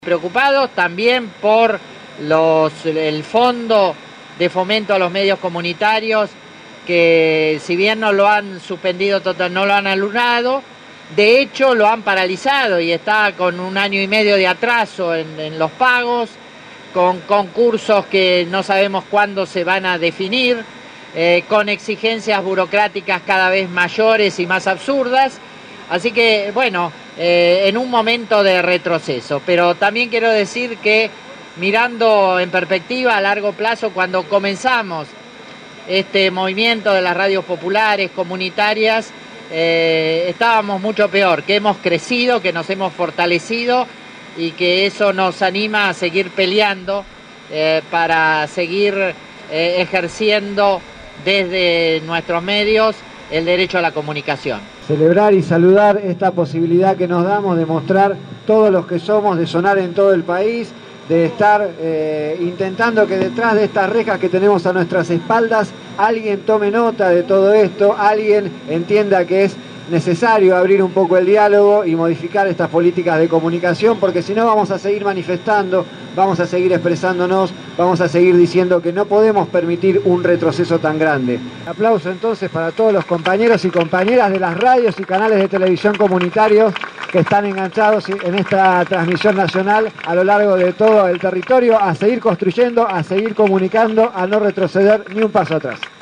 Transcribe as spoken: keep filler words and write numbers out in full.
Preocupados también por los, el fondo de fomento a los medios comunitarios, que si bien no lo han suspendido total, no lo han anulado, de hecho lo han paralizado y está con un año y medio de atraso en, en los pagos, con concursos que no sabemos cuándo se van a definir, eh, con exigencias burocráticas cada vez mayores y más absurdas. Así que, bueno, eh, en un momento de retroceso. Pero también quiero decir que, mirando en perspectiva a largo plazo, cuando comenzamos este movimiento de las radios populares, comunitarias, eh, estábamos mucho peor, que hemos crecido, que nos hemos fortalecido y que eso nos anima a seguir peleando eh, para seguir eh, ejerciendo desde nuestros medios el derecho a la comunicación. Celebrar y saludar esta posibilidad que nos damos de mostrar todos los que somos, de sonar en todo el país, de estar eh, intentando que detrás de estas rejas que tenemos a nuestras espaldas alguien tome nota de todo esto, alguien entienda que es necesario abrir un poco el diálogo y modificar estas políticas de comunicación, porque si no vamos a seguir manifestando, vamos a seguir expresándonos, vamos a seguir diciendo que no podemos permitir un retroceso tan grande. Aplauso entonces para todos los compañeros y compañeras de las radios y canales de televisión comunitarios que están enganchados en esta transmisión nacional a lo largo de todo el territorio, a seguir construyendo, a seguir comunicando, a no retroceder ni un paso atrás.